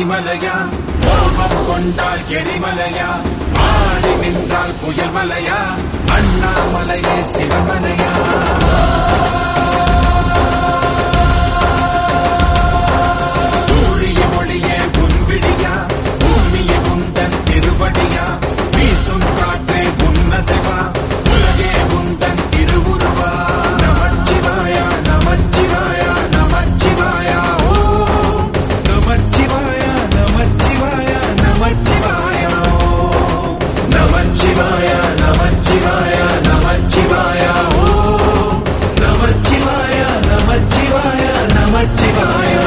ஆதிமலையா கோபம் கொண்டால் எரிமலையா ஆடி நின்றால் புயல் மலையா அண்ணாமலையே சிவமலையா சூரிய ஒளியே உன்விடியா பூமியை உந்தன் திருவடியா வீசும் காற்றே உன்னசைவா உலகே உந்தன் திருவுருவா நமச்சிவாயா நமச்சிவாயா நமச்சிவாயா ஓ நமச்சிவாயா நமச்சிவாயா நமச்சிவாயா நமச்சிவாயா நமச்சிவாயா நமச்சிவாயா ஓ நமச்சிவாயா நமச்சிவாயா நமச்சிவாயா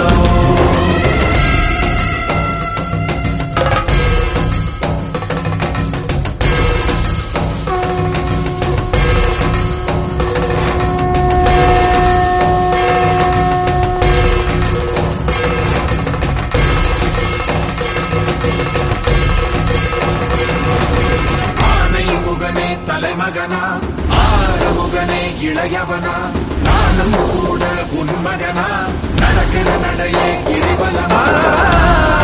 தலைமகனா ஆறுமுகனே இளையவனா நானும் கூட உன்மகனா நடக்கிற நடையே கிரிவலமா